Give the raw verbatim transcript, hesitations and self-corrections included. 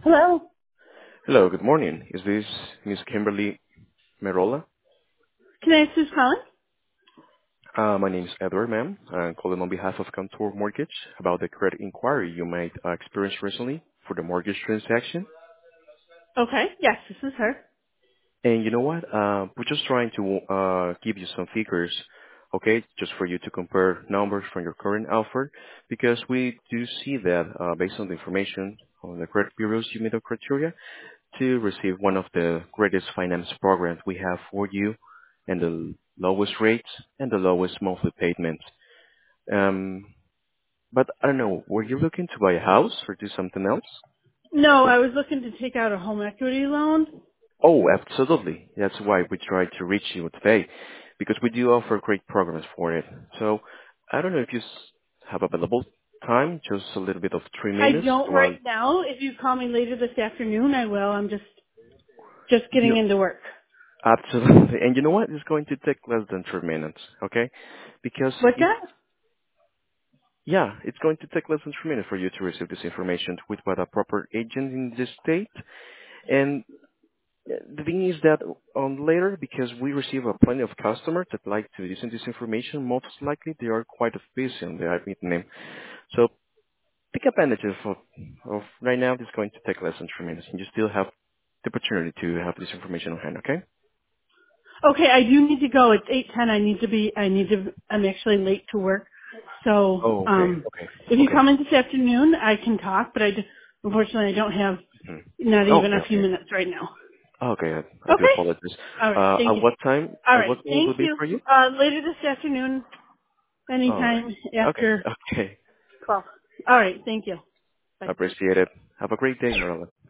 Hello. Hello, good morning. Is this Miss Kimberly Merola? Can I ask who's calling? Uh, my name is Edward, ma'am. I'm calling on behalf of Contour Mortgage about the credit inquiry you might uh, experience recently for the mortgage transaction. Okay. Yes, this is her. And you know what? Uh, we're just trying to uh, give you some figures, okay, just for you to compare numbers from your current offer, because we do see that uh, based on the information on the credit bureaus, you meet the criteria to receive one of the greatest finance programs we have for you and the lowest rates and the lowest monthly payments. Um, but I don't know, were you looking to buy a house or do something else? No, I was looking to take out a home equity loan. Oh, absolutely. That's why we tried to reach you today, because we do offer great programs for it. So I don't know if you s- have available time, just a little bit of three I minutes don't to, uh, right now. If you call me later this afternoon, I will. I'm just just getting you, into work. absolutely. And you know what? It's going to take less than three minutes, okay? Because What's it that? Yeah, it's going to take less than three minutes for you to receive this information with what a proper agent in this state. And uh, the thing is that on later, because we receive a plenty of customers that like to listen to this information, most likely they are quite busy on the I P name. So take advantage of, of right now. It's going to take less than three minutes, and you still have the opportunity to have this information on hand. Okay? Okay, I do need to go. It's eight ten. I need to be. I need to. I'm actually late to work. So, Oh, okay, um, okay, if you okay. come in this afternoon, I can talk. But I just, unfortunately, I don't have Mhm. not even Okay, a few okay. minutes right now. Okay, I, I do Okay. apologize. All right. Uh, Thank at you. what time? All At right. what time will Thank it be you. for you? Uh, later this afternoon. All right. Anytime Okay. after Okay. twelve. All right. Thank you. Bye. Appreciate it. Have a great day, Marilla.